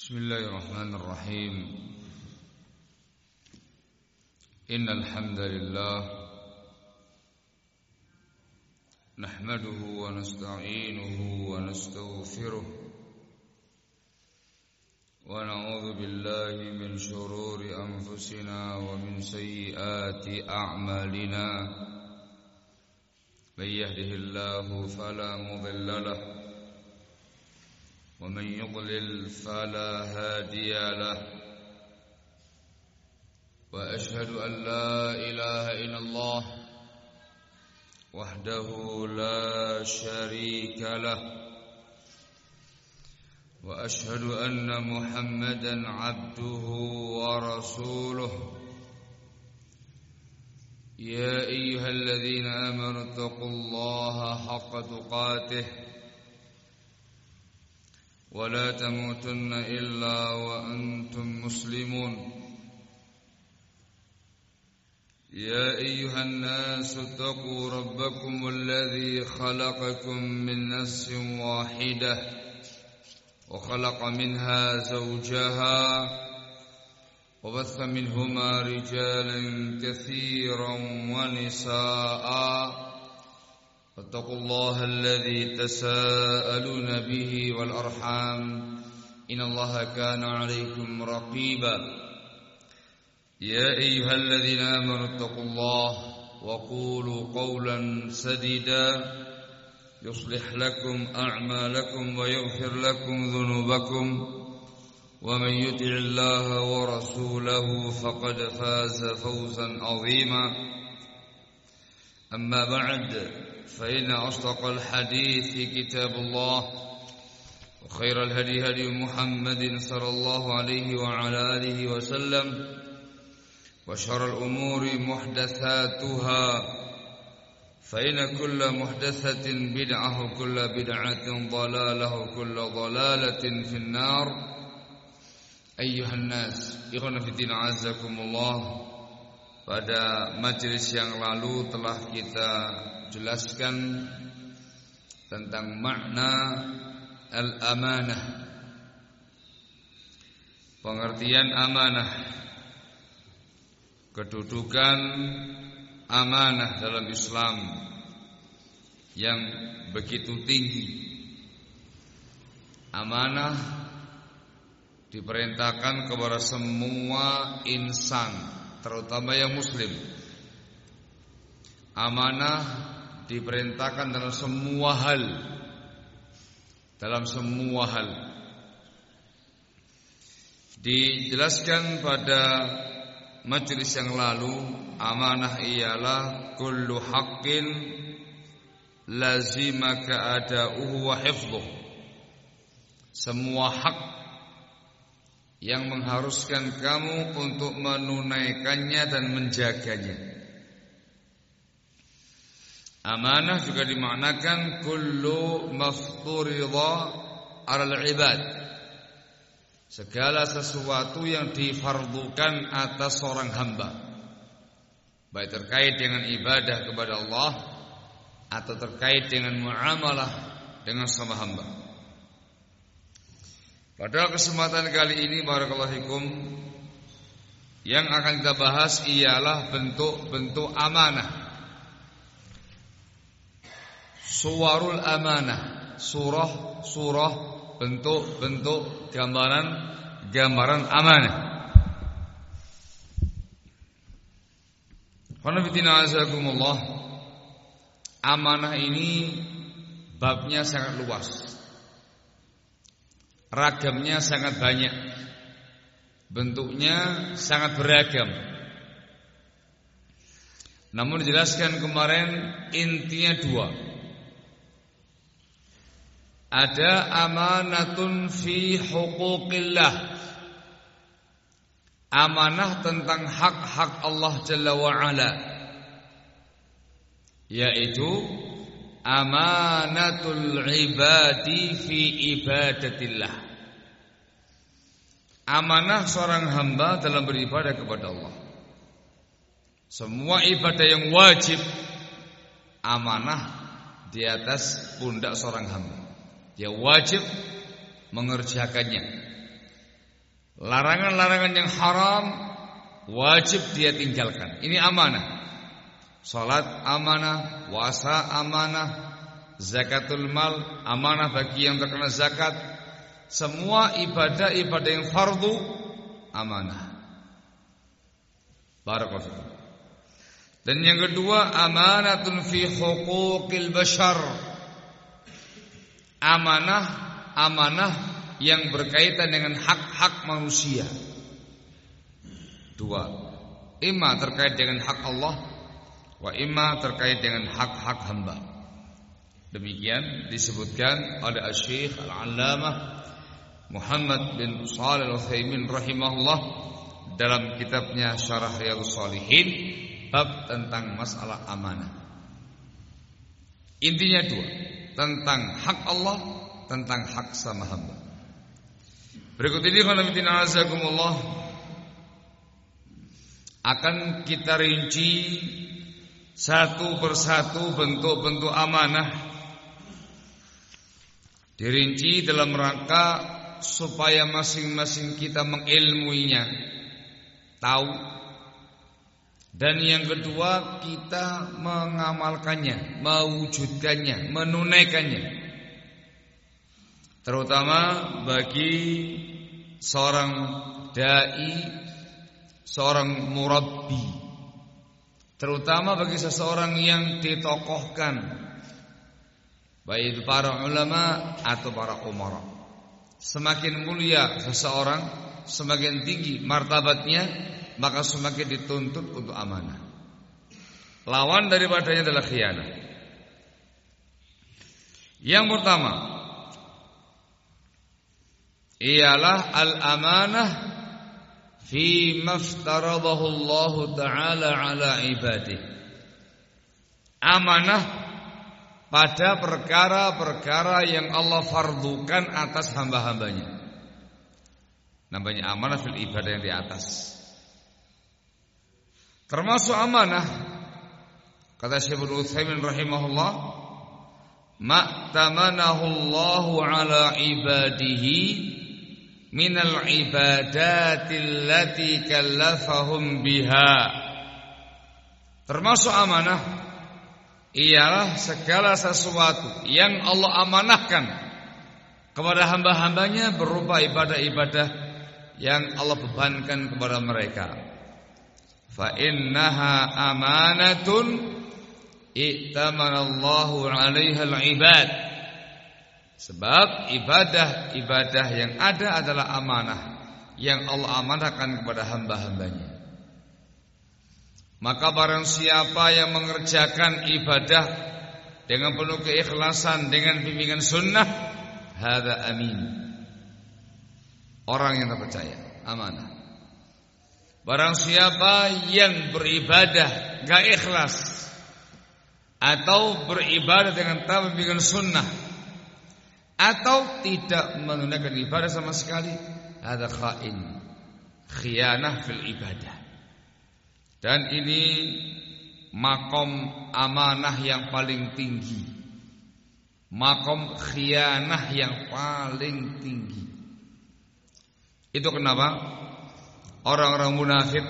Bismillahirrahmanirrahim. Innal hamdalillah nahmaduhu wa nasta'inuhu wa nastaghfiruh wa na'udzu billahi min shururi anfusina wa min sayyiati a'malina. May yahdihillahu fala mudilla lahu ومن يضلل فلا هادي له وأشهد أن لا إله إلا الله وحده لا شريك له وأشهد أن محمدا عبده ورسوله يا أيها الذين آمنوا اتقوا الله حق تقاته ولا تموتن إلا وأنتم مسلمون يا أيها الناس اتقوا ربكم الذي خلقكم من نفس واحدة وخلق منها زوجها وبث منهما رجالا كثيرا ونساء فاتقوا الله الذي تساءلون به والأرحام إن الله كان عليكم رقيبا يا أيها الذين آمنوا اتقوا الله وقولوا قولا سديدا يصلح لكم أعمالكم ويغفر لكم ذنوبكم ومن يطع الله ورسوله فقد فاز فوزا عظيما أما بعد فإن أصدق الحديث كتاب الله وخير الهدي هدي محمد صلى الله عليه وعلى آله وسلم وشر الأمور محدثاتها فإن كل محدثة بدعة وكل بدعة ضلالة وكل ضلالة في النار أيها الناس إخوانا في الدين عزكم الله. Pada majelis yang lalu telah kita jelaskan tentang makna al-amanah, pengertian amanah, kedudukan amanah dalam Islam yang begitu tinggi. Amanah diperintahkan kepada semua insan, terutama yang muslim. Amanah diperintahkan dalam semua hal. Dijelaskan pada majelis yang lalu, amanah ialah kullu haqqin lazimaka ada'uhu wa hifdhuh. Semua hak yang mengharuskan kamu untuk menunaikannya dan menjaganya. Amanah juga dimaknakan kullu mafturidha 'alal 'ibad. Segala sesuatu yang difardukan atas seorang hamba, baik terkait dengan ibadah kepada Allah atau terkait dengan muamalah dengan sama hamba. Pada kesempatan kali ini barakallahu fikum, yang akan kita bahas ialah bentuk-bentuk amanah. Suwarul amanah, surah bentuk-bentuk gambaran amanah. Qanabitina azakumullah. Amanah ini babnya sangat luas. Ragamnya sangat banyak, bentuknya sangat beragam. Namun dijelaskan kemarin intinya dua. Ada amanatun fi huquqillah, amanah tentang hak-hak Allah Jalla wa'ala, yaitu amanatul ibadi fi ibadatillah, amanah seorang hamba dalam beribadah kepada Allah. Semua ibadah yang wajib, amanah di atas pundak seorang hamba. Dia wajib mengerjakannya. larangan-larangan yang haram wajib dia tinggalkan. Ini amanah. Salat amanah, puasa amanah, zakatul mal amanah bagi yang terkena zakat. Semua ibadah-ibadah yang fardu amanah. Barakallahu fikum. Dan yang kedua, amanatun fi huquqil bashar. Amanah yang berkaitan dengan hak-hak manusia. Dua, imma terkait dengan hak Allah, wa imma terkait dengan hak-hak hamba. Demikian disebutkan oleh Syekh Al-Allamah Muhammad bin Shalih Al-Utsaimin rahimahullah dalam kitabnya Syarah Riyadhus Shalihin bab tentang masalah amanah. Intinya dua, tentang hak Allah, tentang hak sama hamba. Berikut ini khonafidina azakumullah akan kita rinci satu persatu bentuk-bentuk amanah, dirinci dalam rangka supaya masing-masing kita mengilmuinya, tahu. Dan yang kedua, kita mengamalkannya, mewujudkannya, menunaikannya. Terutama bagi seorang dai, seorang murabbi, terutama bagi seseorang yang ditokohkan, baik itu para ulama atau para umara. Semakin mulia seseorang, semakin tinggi martabatnya, maka semakin dituntut untuk amanah. Lawan daripadanya adalah khianah. Yang pertama ialah al-amanah fi maftaradahu Allah Ta'ala ala ibadih. Amanah pada perkara-perkara yang Allah fardukan atas hamba-hambanya. Namanya amanah fil ibadah yang di atas. Termasuk amanah, kata Syekh Utsaimin rahimahullah, ma'tamanahu Allahu ala ibadihi minal ibadati allati kallafahum biha. Termasuk amanah ialah segala sesuatu yang Allah amanahkan kepada hamba-hambanya berupa ibadah-ibadah yang Allah bebankan kepada mereka. Fa innaha amanatun i'tamanallahu 'alaiha al-ibad. Sebab ibadah-ibadah yang ada adalah amanah yang Allah amanahkan kepada hamba-hambanya. Maka barang siapa yang mengerjakan ibadah dengan penuh keikhlasan, dengan bimbingan sunnah, hadza amin. Orang yang terpercaya, amanah. Barang siapa yang beribadah gak ikhlas atau beribadah dengan tanpa bimbingan sunnah atau tidak menunaikan ibadah sama sekali, ada khain, khianah fil ibadah. Dan ini makom amanah yang paling tinggi, makom khianah yang paling tinggi. Itu kenapa? Orang-orang munafik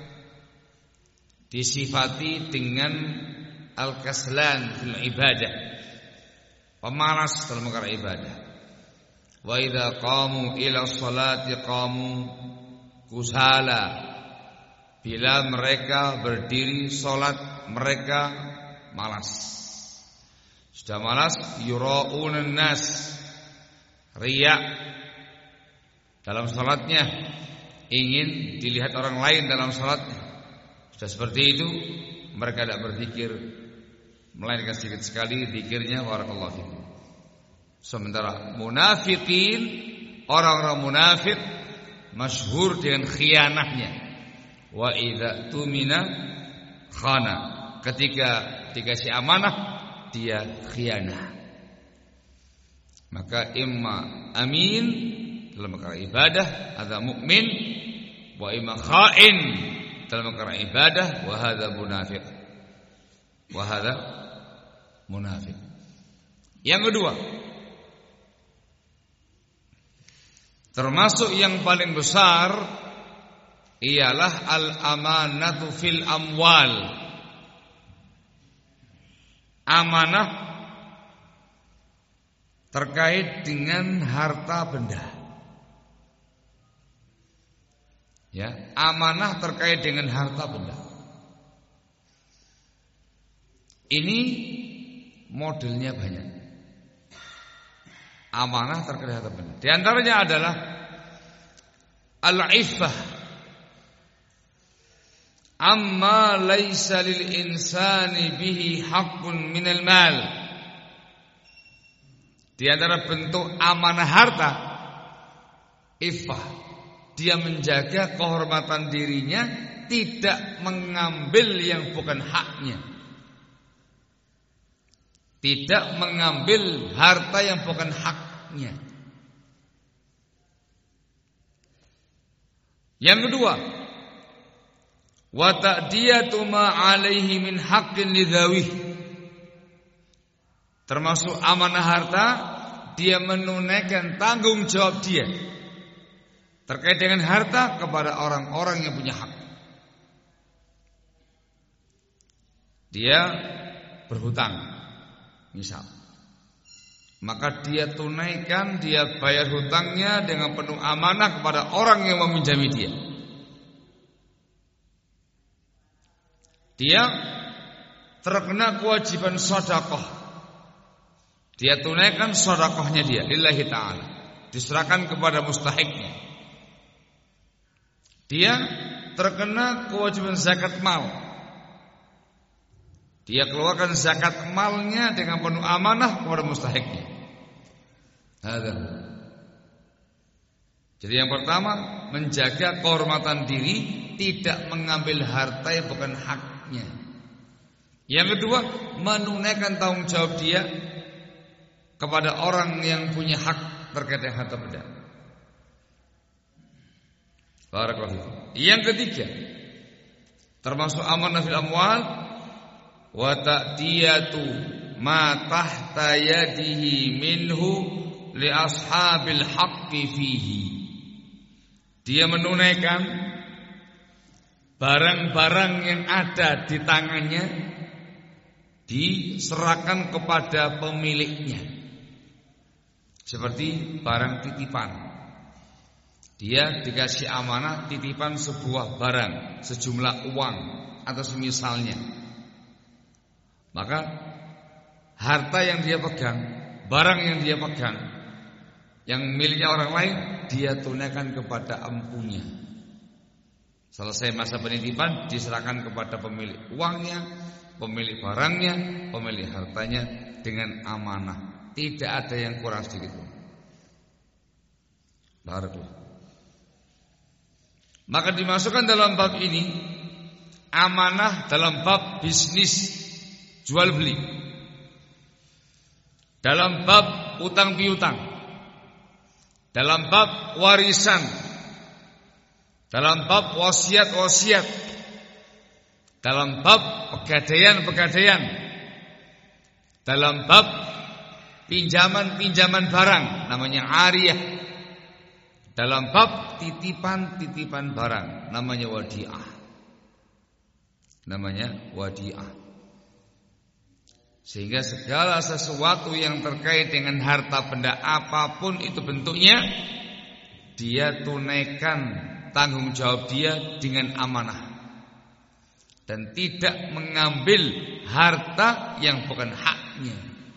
disifati dengan al-kaslan fil ibadah, pemalas dalam perkara ibadah. Wa idza qamu ila sholati qamu kusala. Bila mereka berdiri salat, mereka malas. Sudah malas, yura'unan nas, riya dalam salatnya, ingin dilihat orang lain dalam salatnya. Sudah seperti itu, mereka tidak berzikir, melainkan sedikit sekali zikirnya barakallahu fikum. Sementara munafikin, orang-orang munafik masyhur dengan khianahnya. Wa idza tumina khana. Ketika dikasih amanah, dia khianah. Maka imma amin dalam perkara ibadah, ada mukmin, wa imma khain dalam perkara ibadah, wa hadza munafiq. Wa hadza munafiq. Yang kedua, Termasuk yang paling besar ialah al-amanatu fil amwal. Amanah terkait dengan harta benda. Ya, amanah terkait dengan harta benda. Ini modelnya banyak. Amanah terkait harta benda. Di antaranya adalah al-iffah. Amma laisa lil insani bihi haqqun minal mal. Di antara bentuk amanah harta, iffah, dia menjaga kehormatan dirinya, tidak mengambil yang bukan haknya. Tidak mengambil harta yang bukan haknya. Yang kedua, wa ta'diyatu ma 'alaihi min haqqin lidzawih. Termasuk amanah harta, dia menunaikan tanggung jawab dia terkait dengan harta kepada orang-orang yang punya hak. Dia berhutang, misal, maka dia tunaikan, dia bayar hutangnya dengan penuh amanah kepada orang yang meminjami dia. Dia terkena kewajiban sedekah, dia tunaikan sedekahnya dia lillahi ta'ala, diserahkan kepada mustahiknya. Dia terkena kewajiban zakat mal, dia keluarkan zakat malnya dengan penuh amanah kepada mustahiknya. Jadi yang pertama, menjaga kehormatan diri, tidak mengambil harta yang bukan haknya. Yang kedua, menunaikan tanggung jawab dia kepada orang yang punya hak terkait dengan harta benda. Barakallahu. Yang ketiga, termasuk amanah fil amwal, wa ta'diyatu ma tahta yadihi minhu li ashabil haqqi fihi. Dia menunaikan barang-barang yang ada di tangannya, diserahkan kepada pemiliknya. Seperti barang titipan, dia dikasih amanah titipan sebuah barang, sejumlah uang atau semisalnya. Maka harta yang dia pegang, barang yang dia pegang, yang miliknya orang lain, dia tunaikan kepada empunya. Selesai masa penitipan, diserahkan kepada pemilik uangnya, pemilik barangnya, pemilik hartanya dengan amanah. Tidak ada yang kurang sedikit pun. Barakallahu. Maka dimasukkan dalam bab ini amanah dalam bab bisnis jual beli, dalam bab utang piutang, dalam bab warisan, dalam bab wasiat-wasiat, dalam bab pegadaian-pegadaian, dalam bab pinjaman-pinjaman barang, namanya ariyah, dalam bab titipan-titipan barang, namanya wadi'ah. Namanya wadi'ah. Sehingga segala sesuatu yang terkait dengan harta benda apapun itu bentuknya, dia tunaikan tanggung jawab dia dengan amanah, dan tidak mengambil harta yang bukan haknya.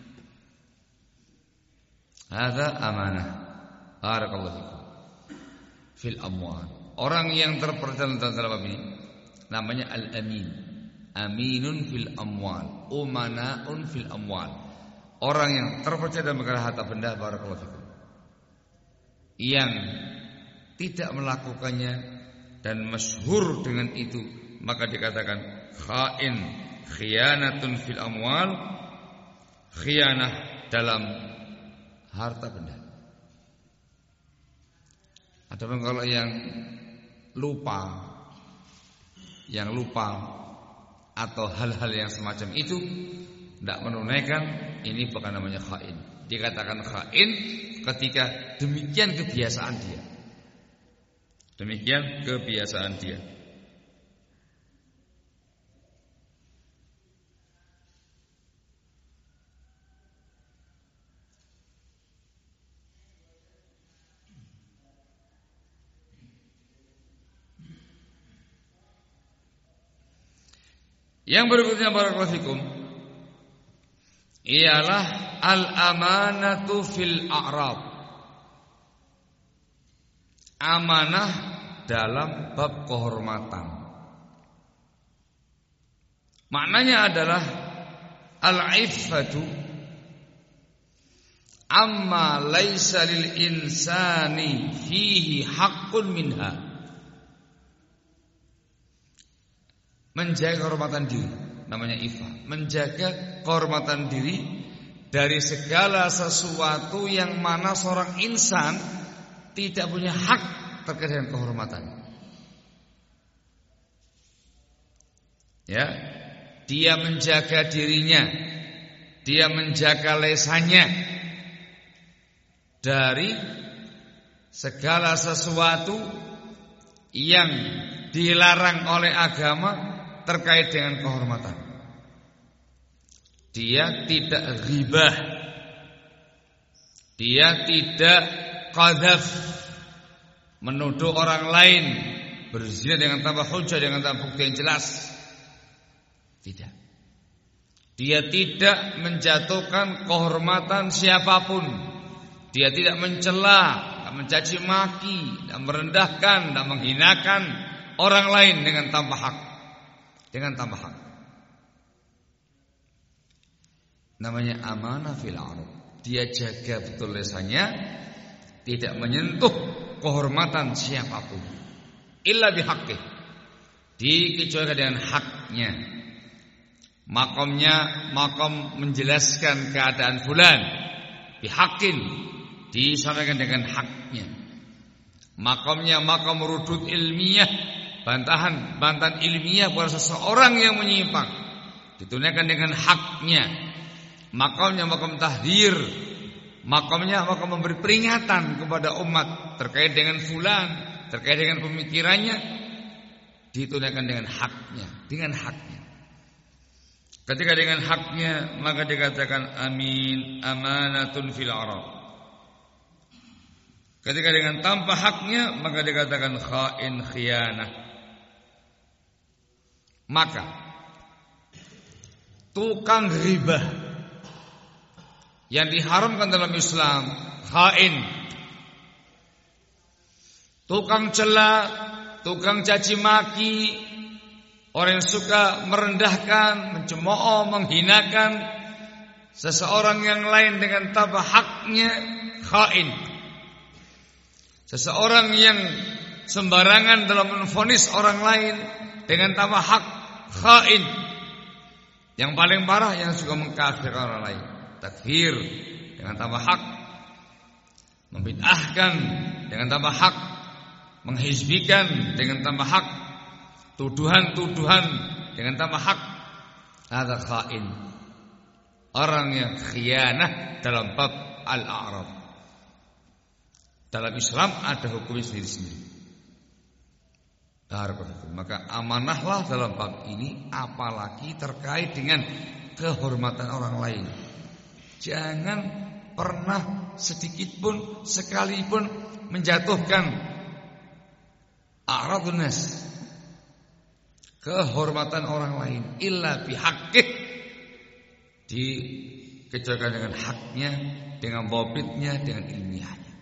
Hadza amanah. Barakallahu fikum. Fil amwal. Orang yang terpercaya dalam bab ini namanya al-amin. Aminun fil amwal, umanaun fil amwal. Orang yang terpercaya dalam perkara harta benda, barakallahu fikum, yang tidak melakukannya dan masyhur dengan itu, maka dikatakan khain, khianatun fil amwal, khianah dalam harta benda. Adapun kalau yang lupa atau hal-hal yang semacam itu tidak menunaikan, ini bukan namanya khain. Dikatakan khain ketika demikian kebiasaan dia. Demikian kebiasaan dia. Yang berikutnya barakallahu fikum ialah al-amanatu fil a'rab. Amanah dalam bab kehormatan. Maknanya adalah al-iffatu amma laisa lil insani fihi haqqun minha. Menjaga kehormatan diri namanya iffah. Menjaga kehormatan diri dari segala sesuatu yang mana seorang insan tidak punya hak terkait dengan kehormatan. Ya, dia menjaga dirinya, dia menjaga lesannya dari segala sesuatu yang dilarang oleh agama terkait dengan kehormatan. Dia tidak ghibah, dia tidak qadzaf, menuduh orang lain berzina dengan tanpa hujah, dengan tanpa bukti yang jelas. Tidak. Dia tidak menjatuhkan kehormatan siapapun. Dia tidak mencela, tidak mencaci maki, tidak merendahkan, tidak menghinakan orang lain dengan tanpa hak. Dengan tanpa hak. Namanya amanah fil a'rab. Dia jaga betul lesannya, tidak menyentuh kehormatan siapapun illa bihaqqih, dikecualikan dengan haknya. Makamnya makom menjelaskan keadaan fulan bihaqqin, disampaikan dengan haknya. Makamnya makam rudud ilmiah, bantahan ilmiah buat seseorang yang menyimpang, ditunaikan dengan haknya. Makamnya makam tahdir, makamnya makam memberi peringatan kepada umat terkait dengan fulan, terkait dengan pemikirannya, ditunaikan dengan haknya, dengan haknya. Ketika dengan haknya maka dikatakan amin, amanatun fil a'rab. Ketika dengan tanpa haknya maka dikatakan khain, khianah. Maka tukang ghibah yang diharamkan dalam Islam khain, tukang cela, tukang caci maki, orang yang suka merendahkan, mencemooh, menghinakan seseorang yang lain dengan tanpa haknya, khain. Seseorang yang sembarangan dalam menvonis orang lain dengan tanpa hak, khain. Yang paling parah yang suka mengkafirkan orang lain, takfir dengan tanpa hak, membid'ahkan dengan tanpa hak, menghizbikan dengan tanpa hak, tuduhan-tuduhan dengan tanpa hak. Ada khain, orang yang khianah dalam bab al-a'rab. Dalam Islam ada hukumnya sendiri-sendiri. Maka amanahlah dalam bab ini, apalagi terkait dengan kehormatan orang lain. Jangan pernah sedikit pun, sekalipun menjatuhkan a'radun nas, kehormatan orang lain, illa bihaqqih, dikecualikan dengan haknya, dengan dhabitnya, dengan ilmiahnya.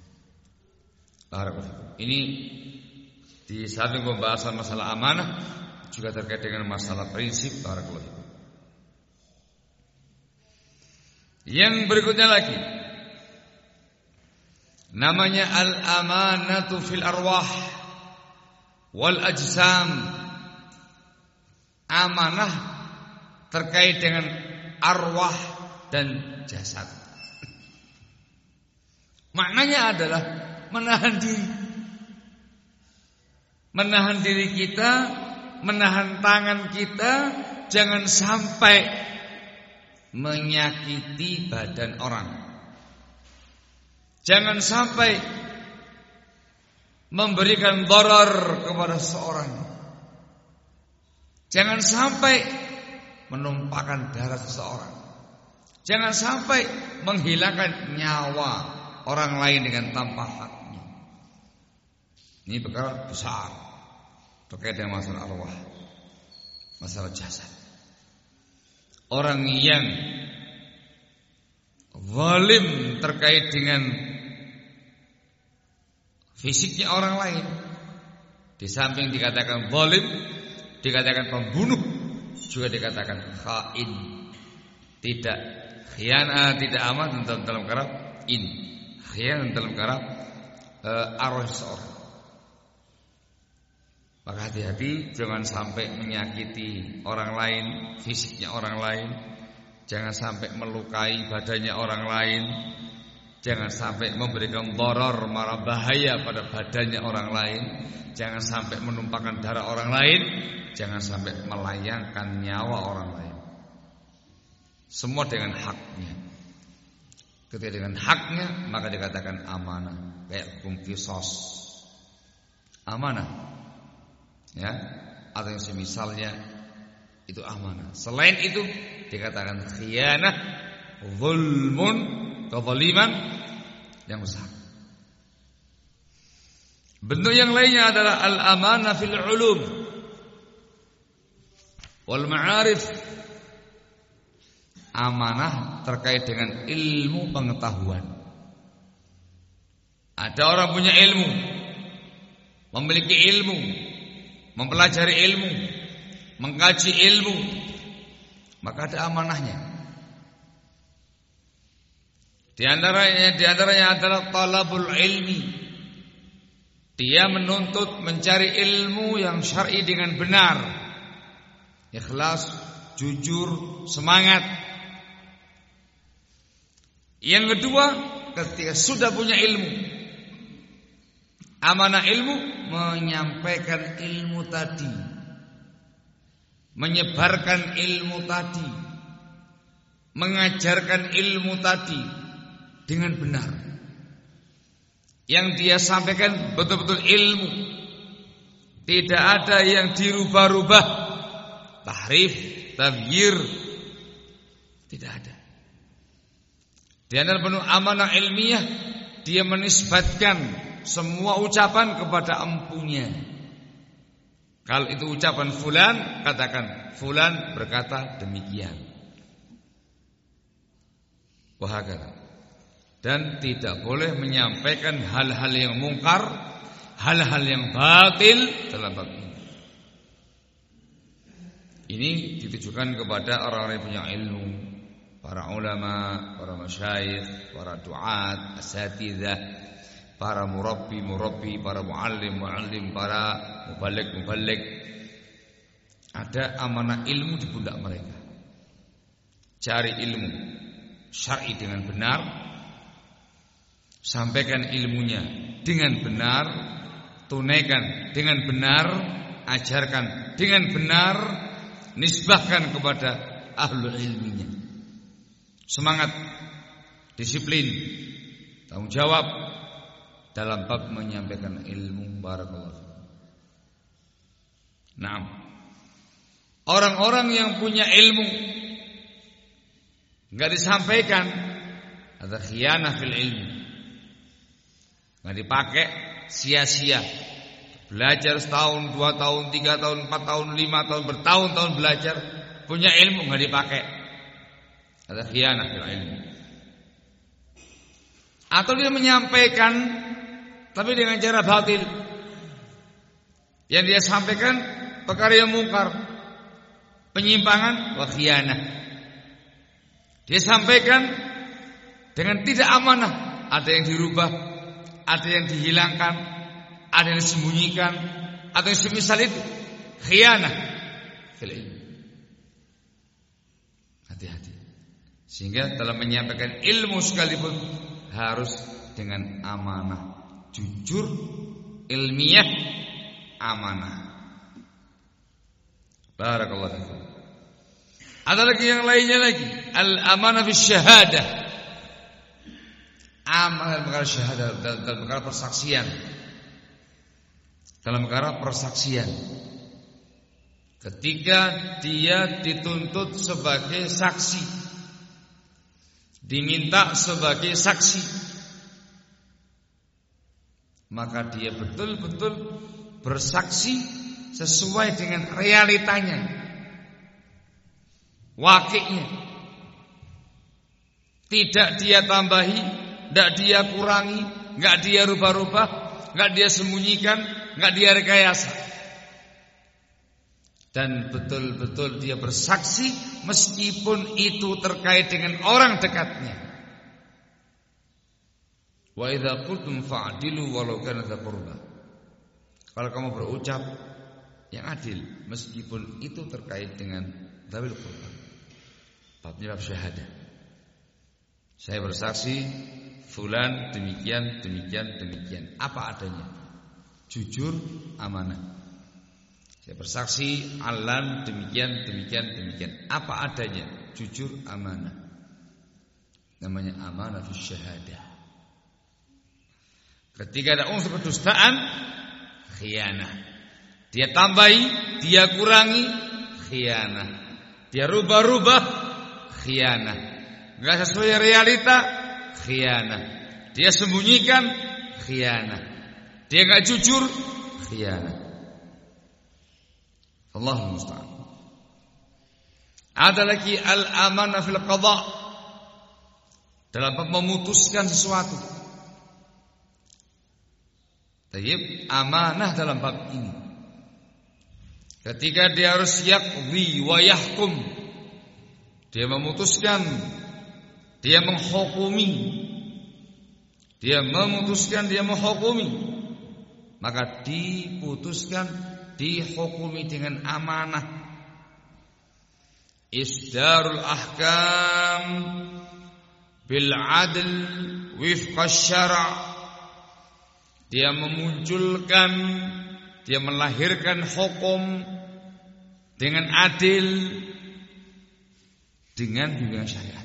Ini di samping pembahasan masalah amanah juga terkait dengan masalah prinsip. Yang berikutnya lagi namanya al-amanatu fil arwah wal ajsam. Amanah terkait dengan arwah dan jasad. Maknanya adalah menahan diri. Menahan diri kita, menahan tangan kita, jangan sampai menyakiti badan orang. Jangan sampai memberikan darar kepada seseorang. Jangan sampai menumpahkan darah seseorang. Jangan sampai menghilangkan nyawa orang lain dengan tanpa haknya. Ini perkara besar terkait dengan masalah arwah, masalah jasad. Orang yang zalim terkait dengan fisiknya orang lain, di samping dikatakan zalim, dikatakan pembunuh, juga dikatakan khain. Tidak khianat, tidak aman dalam perkara ini. Khianat dalam perkara arwah seseorang. Maka hati-hati, jangan sampai menyakiti orang lain, fisiknya orang lain. Jangan sampai melukai badannya orang lain. Jangan sampai memberikan darar, marah bahaya pada badannya orang lain. Jangan sampai menumpahkan darah orang lain. Jangan sampai melayangkan nyawa orang lain. Semua dengan haknya. Ketika dengan haknya, maka dikatakan amanah. Kayak hukum qisas, amanah, ya, atau yang semisalnya itu amanah. Selain itu dikatakan khianah, zulmun, kezaliman yang besar. Bentuk yang lainnya adalah al-amanah fil ulum wal ma'arif. Amanah terkait dengan ilmu pengetahuan. Ada orang punya ilmu, memiliki ilmu, mempelajari ilmu, mengkaji ilmu, maka ada amanahnya. Di antaranya adalah talabul ilmi. Dia menuntut mencari ilmu yang syar'i dengan benar, ikhlas, jujur, semangat. Yang kedua, ketika sudah punya ilmu, amanah ilmu, menyampaikan ilmu tadi, menyebarkan ilmu tadi, mengajarkan ilmu tadi dengan benar. Yang dia sampaikan betul-betul ilmu, tidak ada yang dirubah-rubah, tahrif, taghyir, tidak ada. Di antara penuh amanah ilmiah, dia menisbatkan semua ucapan kepada empunya. Kalau itu ucapan fulan, katakan fulan berkata demikian. Wahakala. Dan tidak boleh menyampaikan hal-hal yang mungkar, hal-hal yang batil dalam bab ini. Ini ditujukan kepada orang-orang yang punya ilmu, para ulama, para masyayikh, para duat, asatidzah, para murabbi, para muallim, para muballigh. Ada amanah ilmu di pundak mereka. Cari ilmu syar'i dengan benar, sampaikan ilmunya dengan benar, tunaikan dengan benar, ajarkan dengan benar, nisbahkan kepada ahlul ilminya. Semangat, disiplin, tanggung jawab dalam bab menyampaikan ilmu. Barakallahu. Naam. Orang-orang yang punya ilmu enggak disampaikan, ada khianah fil ilmi. Enggak dipakai sia-sia. Belajar setahun, 2 tahun, 3 tahun, 4 tahun, 5 tahun, bertahun-tahun belajar, punya ilmu enggak dipakai. Ada khianah fil ilmi. Atau dia menyampaikan tapi dengan cara batil. Yang dia sampaikan perkara yang mungkar, penyimpangan, wa khianah. Dia sampaikan dengan tidak amanah, ada yang dirubah, ada yang dihilangkan, ada yang disembunyikan, atau yang semisal itu, khianah fil ilmi. Hati-hati. Sehingga dalam menyampaikan ilmu sekalipun harus dengan amanah, jujur, ilmiah, amanah. Barakallahu fikum. Ada lagi yang lainnya lagi, al-amanah fi syahadah. Amanah perkara syahadah, dalam perkara persaksian. dalam perkara persaksian. Ketika dia dituntut sebagai saksi, diminta sebagai saksi, maka dia betul-betul bersaksi sesuai dengan realitanya, wakilnya. Tidak dia tambahi, tidak dia kurangi, tidak dia rubah-rubah, tidak dia sembunyikan, tidak dia rekayasa. Dan betul-betul dia bersaksi meskipun itu terkait dengan orang dekatnya. Wa idza qultum fa'dilu walau kana dza qurba. Kalau kamu berucap yang adil meskipun itu terkait dengan dzawil qurba. Babnya bab syahadah. Saya bersaksi fulan demikian demikian demikian, apa adanya. Jujur, amanah. Saya bersaksi alan demikian demikian demikian, apa adanya, jujur, amanah. Namanya amanah fi syahadah. Ketika ada unsur kedustaan, khianah. Dia tambahi, dia kurangi, khianah. Dia rubah-rubah, khianah. Enggak sesuai realita, khianah. Dia sembunyikan, khianah. Dia enggak jujur, khianah. Allahul musta'an. Ada lagi al-amanah fil qada, dalam memutuskan sesuatu. Tayyib, amanah dalam bab ini. Ketika dia harus yaqdi wa yahkum, dia memutuskan, dia menghukumi, dia memutuskan, dia menghukumi, maka diputuskan, dihukumi dengan amanah. Isdarul ahkam bil adl wifqa syara'. Dia memunculkan, dia melahirkan hukum dengan adil, dengan bimbingan syariat.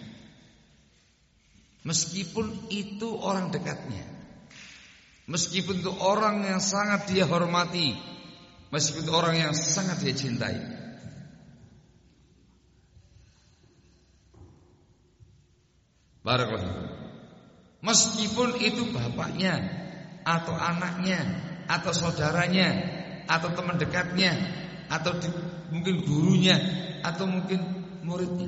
Meskipun itu orang dekatnya, meskipun itu orang yang sangat dia hormati, meskipun itu orang yang sangat dia cintai. Barakallahu. Meskipun itu bapaknya, atau anaknya, atau saudaranya, atau teman dekatnya, atau mungkin gurunya, atau mungkin muridnya.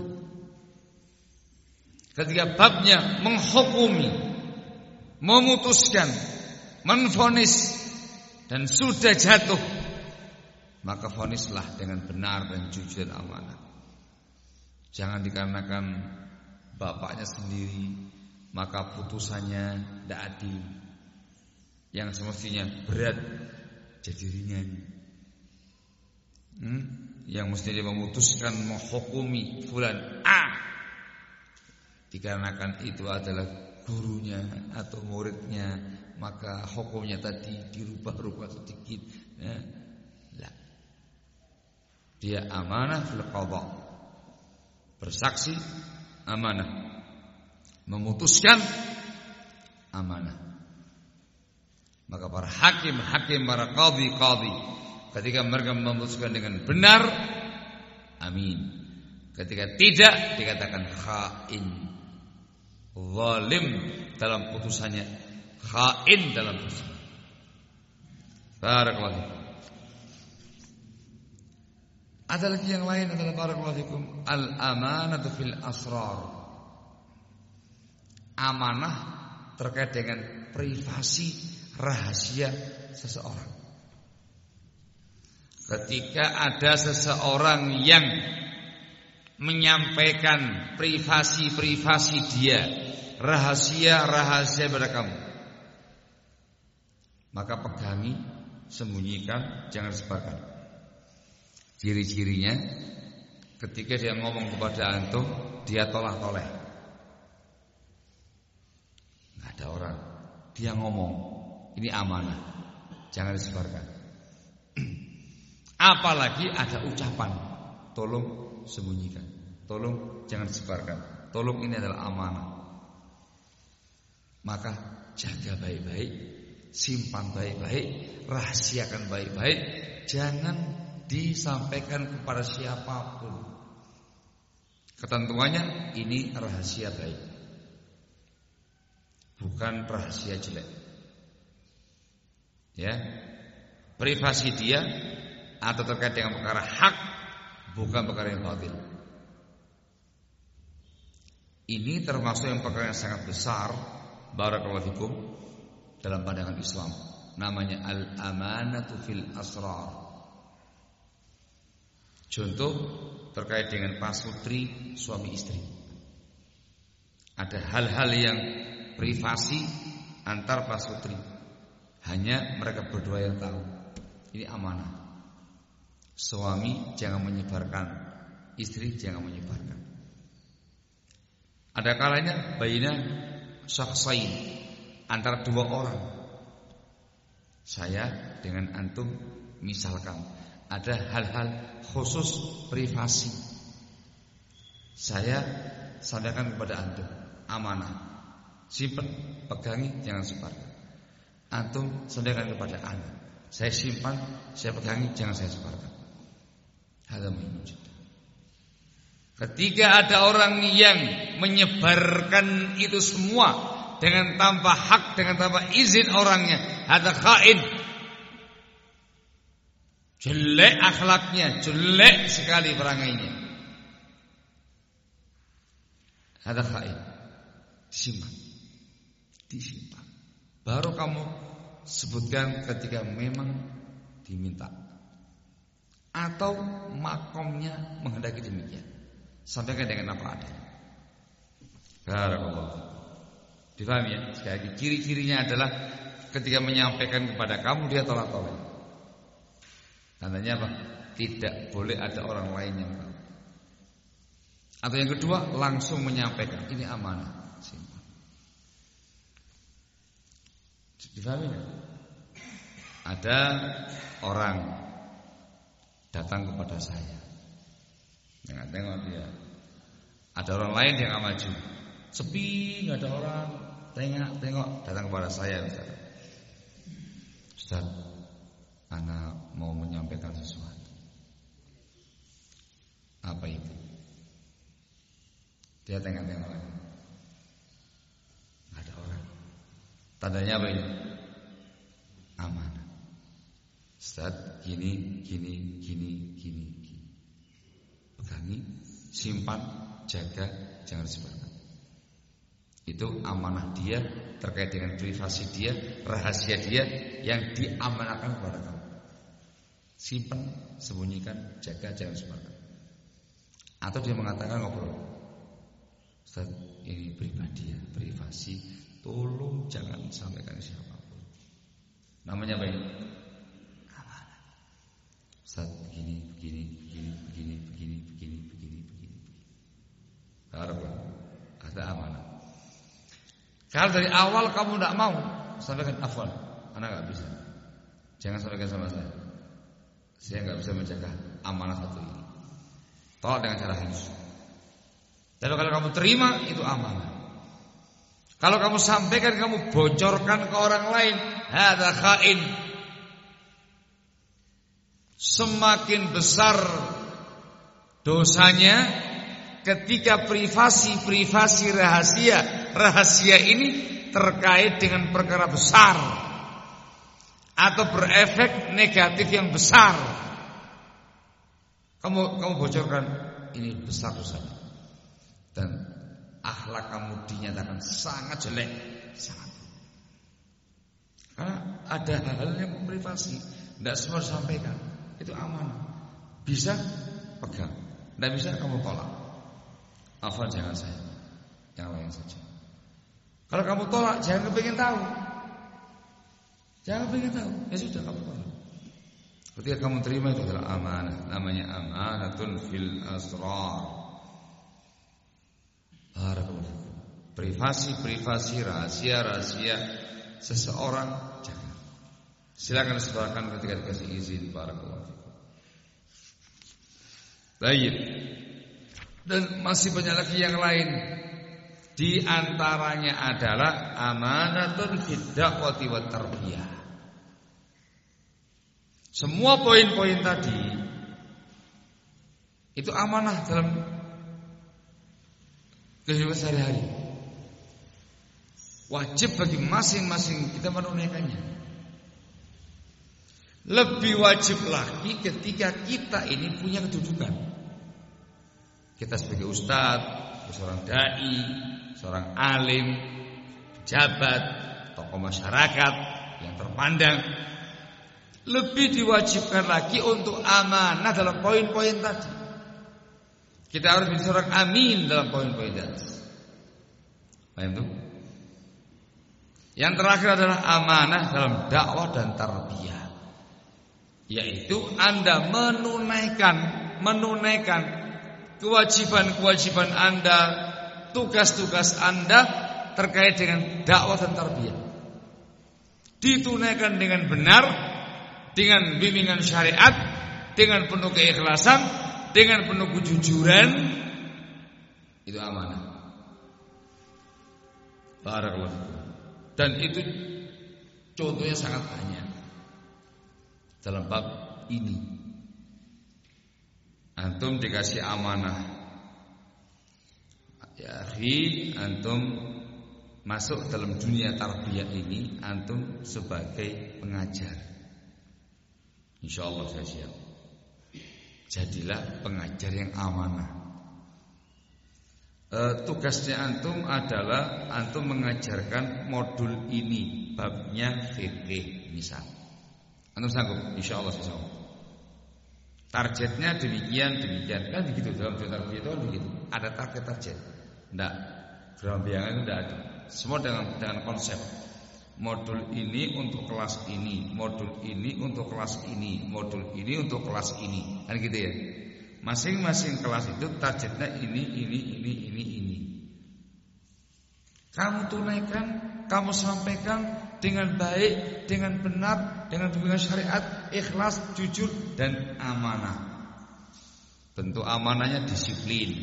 Ketika babnya menghukumi, memutuskan, menvonis, dan sudah jatuh, maka vonislah dengan benar dan jujur dan amanah. Jangan dikarenakan bapaknya sendiri maka putusannya tidak adil. Yang semestinya berat jadi ringan. Yang mestinya memutuskan, menghukumi fulan A, dikarenakan itu adalah gurunya atau muridnya, maka hukumnya tadi dirubah-rubah sedikit. Lah. Dia amanah fil qada, bersaksi amanah, memutuskan amanah. Maka para hakim, para qadhi, ketika mereka memutuskan dengan benar, amin. Ketika tidak, dikatakan khain, zalim dalam putusannya, khain dalam putusannya. Barakallahu. Ada lagi yang lain adalah barakallahu fikum, al-amanatu fil asrar. Amanah terkait dengan privasi, rahasia seseorang. Ketika ada seseorang yang menyampaikan privasi dia, rahasia pada kamu, maka pegangi, sembunyikan, jangan sebarkan. Ciri-cirinya, ketika dia ngomong kepada antum, dia toleh-toleh, nggak ada orang, dia ngomong. Ini amanah, jangan disebarkan. Apalagi ada ucapan, tolong sembunyikan, tolong jangan disebarkan, tolong, ini adalah amanah. Maka jaga baik-baik Simpan baik-baik, rahasiakan baik-baik, jangan disampaikan kepada siapapun. Ketentuannya ini rahasia baik, bukan rahasia jelek. Ya, privasi dia atau terkait dengan perkara hak, bukan perkara yang batil. Ini termasuk yang perkara yang sangat besar, barakallahu fikum, dalam pandangan Islam. Namanya al-amanatu fil asrar. Contoh terkait dengan pasutri suami istri. Ada hal-hal yang privasi antar pasutri, hanya mereka berdua yang tahu. Ini amanah. Suami jangan menyebarkan, istri jangan menyebarkan. Ada kalanya baina syakhsain, antara dua orang. Saya dengan antum, misalkan ada hal-hal khusus privasi, saya sampaikan kepada antum, amanah, simpan, pegangi, jangan sebarkan. Antum sampaikan kepada anak, saya simpan, saya pegangi, jangan saya sebarkan. Hadza muhim. Ketika ada orang yang menyebarkan itu semua dengan tanpa hak, dengan tanpa izin orangnya, hadza khain. Jelek akhlaknya, jelek sekali perangainya. Hadza khain. Disimpan. Baru kamu sebutkan ketika memang diminta, atau makomnya menghendaki demikian. Sampaikan dengan apa adanya. Barakallahu. Difahami ya? Sekali lagi, ciri-cirinya adalah ketika menyampaikan kepada kamu dia tolak-tolak. Tandanya apa? Tidak boleh ada orang lain yang tahu. Atau yang kedua, langsung menyampaikan. Ini amanah. Simpan. Difahami ya? Ada orang datang kepada saya. Jangan tengok dia. Ada orang lain yang gak maju. Sepi, gak ada orang. Tengok datang kepada saya. Ustaz, ana mau menyampaikan sesuatu. Apa itu? Dia tengok-tengok lagi. Gak ada orang. Tandanya apa ini? Amanah. Ustaz, gini. Pegangi, simpan, jaga, jangan sebarkan. Itu amanah dia terkait dengan privasi dia, rahasia dia yang diamanahkan kepada kamu. Simpan, sembunyikan, jaga, jangan sebarkan. Atau dia mengatakan ngobrol, Ustaz, ini pribadi ya, privasi, tolong jangan sampaikan siapapun. Namanya apa ini? Amanah. Ustaz, begini. Ada amanah. Kalau dari awal kamu tidak mau, sampaikan afwan, anak nggak bisa. Jangan sampaikan sama saya. Saya nggak bisa menjaga amanah satu ini. Tolak dengan cara halus. Tapi kalau kamu terima, itu amanah. Kalau kamu sampaikan, kamu bocorkan ke orang lain, hadza khain. Semakin besar dosanya ketika privasi rahasia ini terkait dengan perkara besar atau berefek negatif yang besar. Kamu bocorkan, ini besar dosanya. Dan akhlak kamu dinyatakan sangat jelek, sangat. Karena ada hal-hal yang privasi, tidak semua disampaikan. Itu amanah. Bisa pegang, tidak bisa kamu tolak. Afwan, jangan saya, yang lain saja. Kalau kamu tolak, jangan kepingin tahu. Ya sudah, kamu tolak. Ketika kamu terima, itu adalah amanah. Namanya amanatun fil asrar. Privasi, rahasia seseorang jangan. Silakan sebarkan ketika dikasih izin. Barakallahu fikum. Baik. Dan masih banyak lagi yang lain. Di antaranya adalah amanatun fid da'wati wat tarbiyah. Semua poin-poin tadi itu amanah dalam kehidupan sehari-hari. Wajib bagi masing-masing kita menunaikannya. Lebih wajib lagi ketika kita ini punya kedudukan. Kita sebagai ustadz, seorang dai, seorang alim, pejabat, tokoh masyarakat yang terpandang, lebih diwajibkan lagi untuk amanah dalam poin-poin tadi. Kita harus menjadi seorang amin dalam poin-poin tadi. Paham itu? Yang terakhir adalah amanah dalam dakwah dan tarbiyah, yaitu Anda menunaikan kewajiban-kewajiban Anda, tugas-tugas Anda terkait dengan dakwah dan tarbiyah. Ditunaikan dengan benar, dengan bimbingan syariat, dengan penuh keikhlasan, dengan penuh kejujuran. Itu amanah. Barakallahu. Dan itu contohnya sangat banyak dalam bab ini. Antum dikasih amanah, ya akhi, antum masuk dalam dunia tarbiyah ini, antum sebagai pengajar. Insyaallah saya siap. Jadilah pengajar yang amanah. Tugasnya antum adalah antum mengajarkan modul ini, babnya fikih misal. Antum sanggup? Insyaallah saya sanggup. Targetnya demikian kan begitu dalam dunia tarbiyah itu kan begitu. Ada target. Enggak. Gerambiangan itu enggak ada. Semua dengan konsep. Modul ini untuk kelas ini, modul ini untuk kelas ini, modul ini untuk kelas ini. Kan gitu ya. Masing-masing kelas itu targetnya ini. Kamu tunaikan, kamu sampaikan dengan baik, dengan benar, dengan bimbingan syariat, ikhlas, jujur dan amanah. Tentu amanahnya disiplin.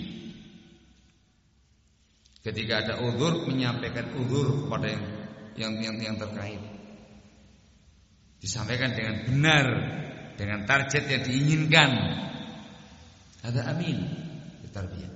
Ketika ada uzur, menyampaikan uzur kepada yang terkait. Disampaikan dengan benar, dengan target yang diinginkan. Ada amin tarbiyah.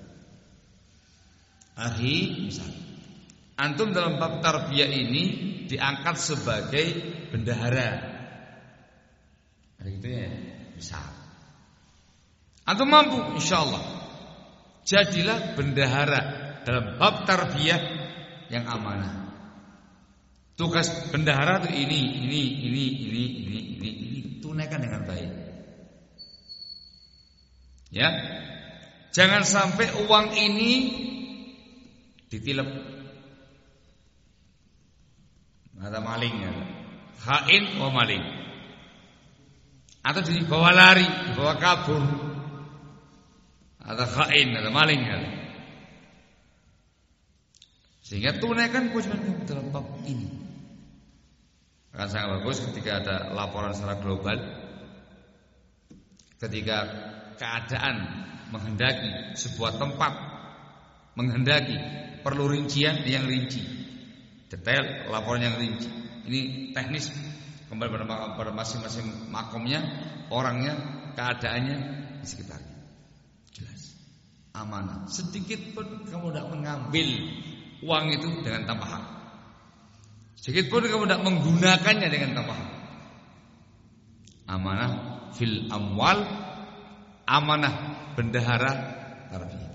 Akhi, misal antum dalam bab tarbiyah ini diangkat sebagai bendahara. Ada gitu ya, misal antum mampu, insyaallah jadilah bendahara dalam bab tarbiyah yang amanah. Tugas bendahara itu ini tunaikan dengan baik. Ya, jangan sampai uang ini ditilep. Ada maling ya, khain wa maling, atau dibawa lari, dibawa kabur. Ada khain, ada maling ya. Sehingga tunaikan kewajiban dalam bab ini. Akan sangat bagus ketika ada laporan secara global, ketika keadaan menghendaki sebuah tempat, menghendaki perlu rincian yang rinci, detail laporan yang rinci. Ini teknis, kembali pada masing-masing makomnya, orangnya, keadaannya di sekitarnya. Jelas, amanah. Sedikit pun kamu tidak mengambil uang itu dengan tanpa hak. Sedikit pun kamu tidak menggunakannya dengan tanpa hak. Amanah fil amwal, amanah bendahara tarbiyah.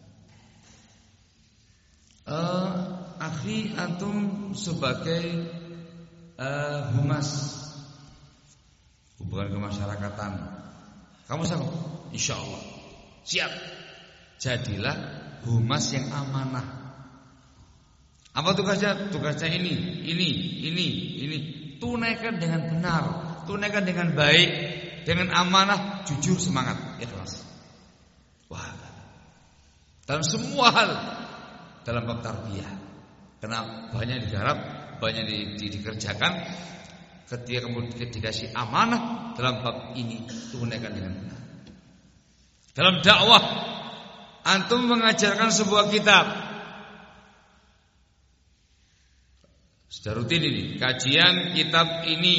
Akhi, antum sebagai humas hubungan kemasyarakatan, kamu sanggup? Insyaallah siap. Jadilah humas yang amanah. Apa tugasnya? Tugasnya ini. Tunaikan dengan benar, tunaikan dengan baik, dengan amanah, jujur, semangat, ikhlas. Wah, dalam semua hal dalam bab tarbiyah, karena banyak digarap, banyak dikerjakan. Ketika kemudian dikasih amanah dalam bab ini, tunaikan dengan benar. Dalam dakwah, antum mengajarkan sebuah kitab, Sudah rutin ini kajian kitab ini,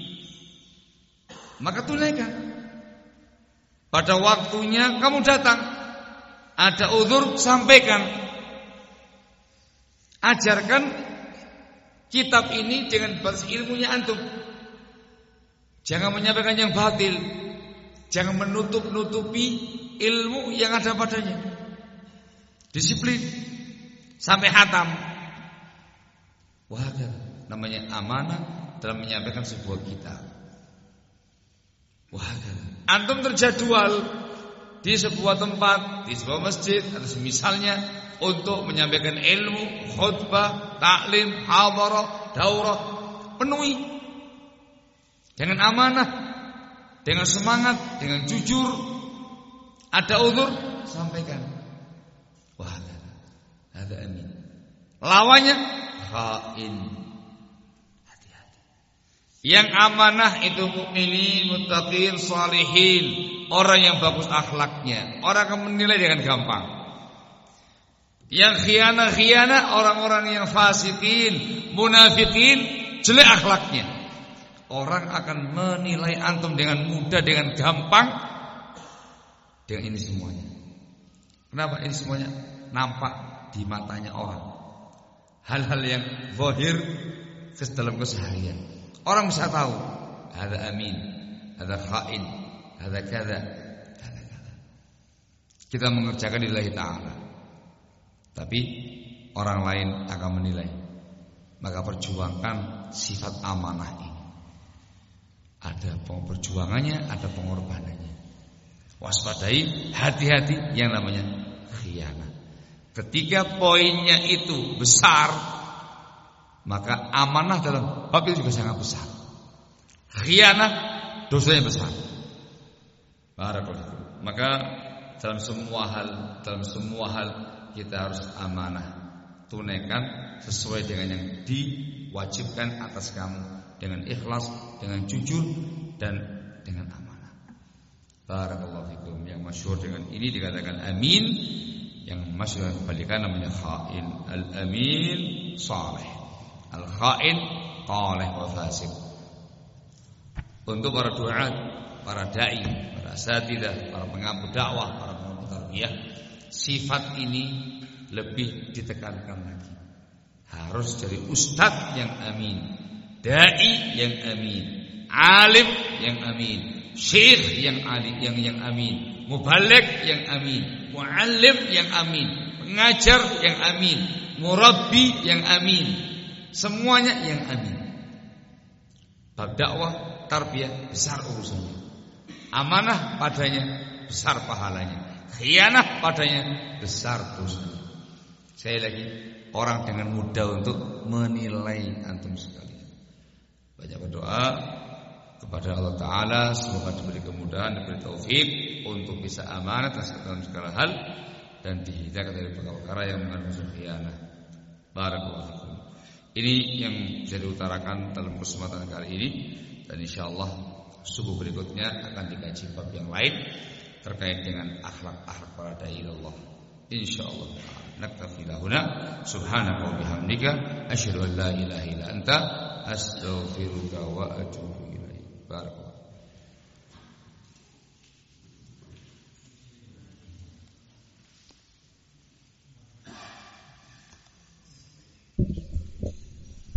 maka tunaikan. Pada waktunya kamu datang, ada uzur sampaikan. Ajarkan kitab ini dengan basis ilmunya antum. Jangan menyampaikan yang batil. Jangan menutup-nutupi ilmu yang ada padanya. Disiplin sampai khatam. Wah, namanya amanah dalam menyampaikan sebuah kitab. Wah, antum terjadwal di sebuah tempat, di sebuah masjid atau semisalnya untuk menyampaikan ilmu, khutbah, taklim, hadharah, daurah, penuhi dengan amanah, dengan semangat, dengan jujur. Ada uzur, sampaikan. Wah, ada amin. Lawannya khain. Hati-hati. Yang amanah itu mukminin, muttaqin, salihin, orang yang bagus akhlaknya. Orang akan menilai dengan gampang. Yang khianah, orang-orang yang fasikin, munafikin, jelek akhlaknya. Orang akan menilai antum dengan mudah, dengan gampang. Dengan ini semuanya. Kenapa ini semuanya nampak di matanya orang? Hal-hal yang zahir dalam keseharian. Orang bisa tahu, ada amin, ada khain, ada kada. Kita mengerjakan lillahi ta'ala, tapi orang lain akan menilai. Maka perjuangkan sifat amanah ini. Ada perjuangannya, ada pengorbanannya. Waspadai, hati-hati yang namanya khianah. Ketika poinnya itu besar, maka amanah dalam bab itu juga sangat besar. Khianah dosanya besar. Barakallahu. Maka dalam semua hal kita harus amanah. Tunaikan sesuai dengan yang diwajibkan atas kamu, dengan ikhlas, dengan jujur, dan dengan amanah. Barakallahu fikum. Yang masyhur dengan ini dikatakan amin. Yang masyhur kebalikan namanya khain. Al-amin salih, al-khain qalih wa fasik. Untuk para duat, para dai, para asatidzah, para pengampu dakwah, para pengampu tarbiyah, sifat ini lebih ditekankan lagi. Harus dari ustadz yang amin, dai yang amin, alim yang amin, syekh yang alim yang amin, mubaligh yang amin, muallim yang amin, pengajar yang amin, murabbi yang amin, semuanya yang amin. Bab dakwah, tarbiyah besar urusannya. Amanah padanya besar pahalanya. Khianah padanya besar dosanya. Sekali lagi, orang dengan mudah untuk menilai antum sekalian. Banyak berdoa kepada Allah Ta'ala, semoga diberi kemudahan, diberi taufik untuk bisa amanah dalam segala hal dan dihidayahkan dari perkara yang mengandung khianah. Barakallahu fikum. Ini yang bisa diutarakan dalam kesempatan kali ini, dan insyaallah subuh berikutnya akan dikaji bab yang lain terkait dengan akhlak-akhlak para dai Allah. Insyaallah. Naktafi lahuna subhanaka wa bihamdika asyhadu an la ilaha illa anta astaghfiruka wa atubu ilaik. Barakallahu.